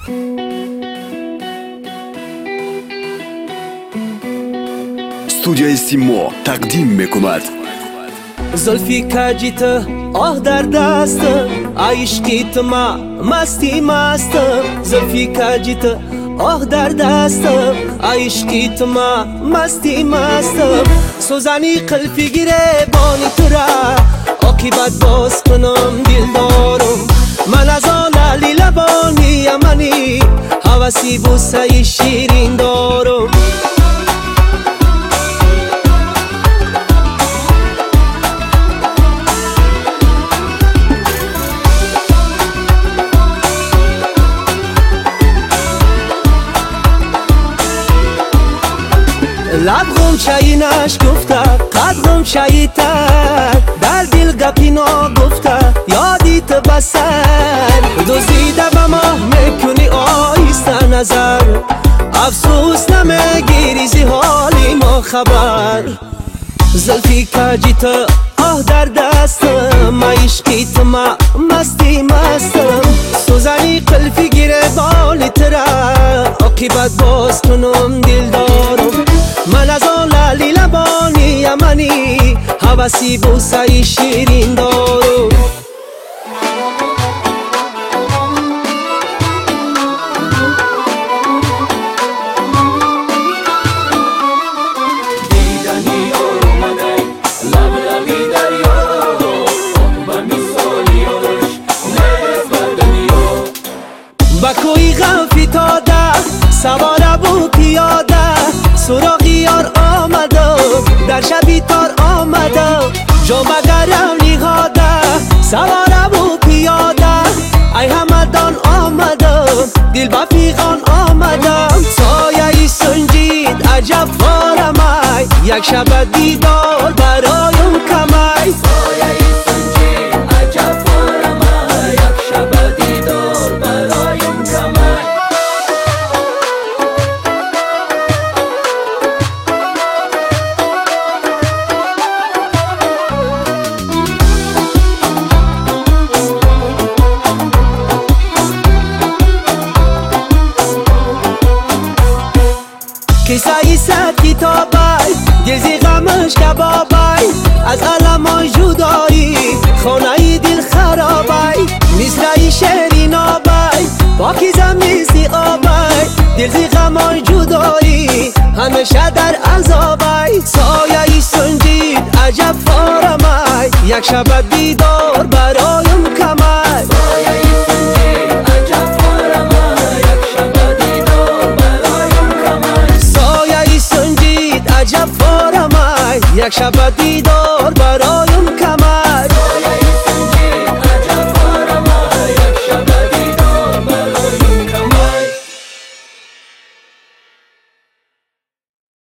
студияи Симо тақдим мекунад. زلفی کجیت آه در دستم عشقیت ما مستی مستم زلفی کجیت آه در دستم عشقیت ما مستی مستم سوزنی قلفی گیره بانی تو را عاقبت باز کنم دل دارم من از آن علی لبانی یمنی حوثی بوسه شیرین دارم لب غنچه‌ای نشکفته قد غنچه‌ای تر در دل گپی نگفته یادیت بسر دزدیده به ما میکنی آیسته نظر افسوس نمیگیری زی حالی ما خبر زلفی کجیت آه در دستم عشقیت ما مستی مستم سوزنی قلفی گیره بالی تره عاقبت باز کنم دل دارم من از آن لعلی لبانی یمنی حوثی بوسه شیرین دارم با کوی غفی تاده سوار بو پیاده سراغی یار آمده در شبی تار آمده جامه گرم نهاده سوار بو پیاده ای همدان آمده دل با فیغان آمده سایه سنجید عجب فارمای یک شب دیدار برایم کمای سایه سنجید عجب فارمای یک شب دیدار برایم کمای کیسه ست کتابای دلزی غمش کبابای از علمان جدایی خانه دل خرابای مصرعی شعری نابای پاکیزه میزی آبای دلزی غمان جدایی همیشه در عذابای سایه سنجید عجب فارمای یک شب دیدار برایم کمای سایه سنجید عجب فارمای یک شب دیدار برایم کمای سایه سنجید عجب فارمای یک شب دیدار برایم